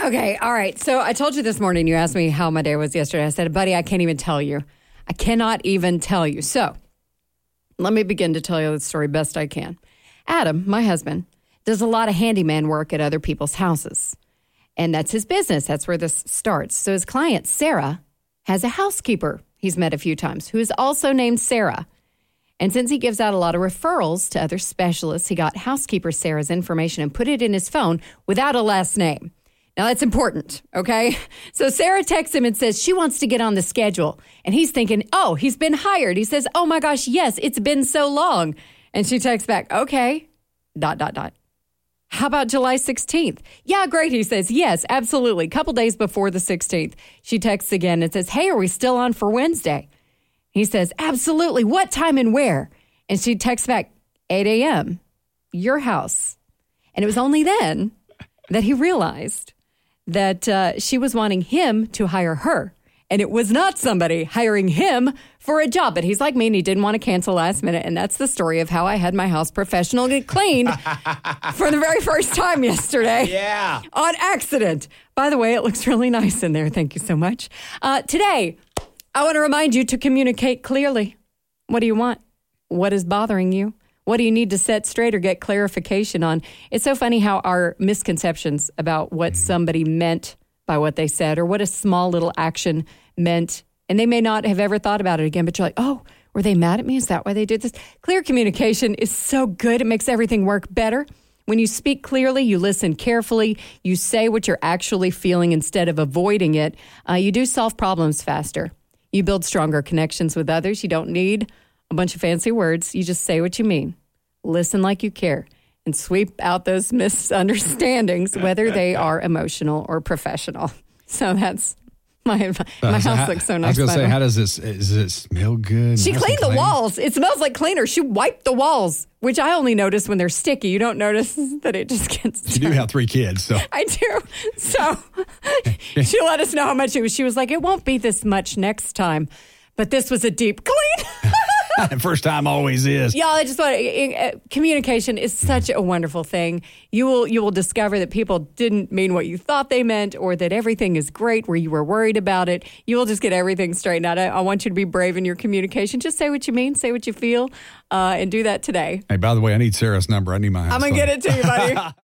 Okay, all right. So I told you this morning, you asked me how my day was yesterday. I said, buddy, I can't even tell you. I cannot even tell you. So let me begin to tell you the story best I can. Adam, my husband, does a lot of handyman work at other people's houses. And that's his business. That's where this starts. So his client, Sarah, has a housekeeper he's met a few times who is also named Sarah. And since he gives out a lot of referrals to other specialists, he got housekeeper Sarah's information and put it in his phone without a last name. Now, that's important, okay? So Sarah texts him and says she wants to get on the schedule. And he's thinking, oh, he's been hired. He says, oh, my gosh, yes, it's been so long. And she texts back, okay, ... How about July 16th? Yeah, great, he says. Yes, absolutely. Couple days before the 16th, she texts again and says, hey, are we still on for Wednesday? He says, absolutely. What time and where? And she texts back, 8 a.m., your house. And it was only then that he realized that she was wanting him to hire her. And it was not somebody hiring him for a job. But he's like me, and he didn't want to cancel last minute. And that's the story of how I had my house professionally cleaned for the very first time yesterday. Yeah. On accident. By the way, it looks really nice in there. Thank you so much. Today, I want to remind you to communicate clearly. What do you want? What is bothering you? What do you need to set straight or get clarification on? It's so funny how our misconceptions about what somebody meant by what they said or what a small little action meant, and they may not have ever thought about it again, but you're like, oh, were they mad at me? Is that why they did this? Clear communication is so good. It makes everything work better. When you speak clearly, you listen carefully, you say what you're actually feeling instead of avoiding it, you do solve problems faster. You build stronger connections with others. You don't need a bunch of fancy words. You just say what you mean. Listen like you care. And sweep out those misunderstandings, whether they are emotional or professional. So that's my advice. My house looks so nice. I was going to say, how does does it smell good? She cleaned the walls. It smells like cleaner. She wiped the walls, which I only notice when they're sticky. You don't notice that it just gets. You do have 3 kids, so. I do. So she let us know how much it was. She was like, it won't be this much next time. But this was a deep clean. First time always is. Y'all, I just want communication is such a wonderful thing. You will discover that people didn't mean what you thought they meant, or that everything is great where you were worried about it. You will just get everything straightened out. I want you to be brave in your communication. Just say what you mean, say what you feel, and do that today. Hey, by the way, I need Sarah's number. I need my house. I'm going to get it to you, buddy.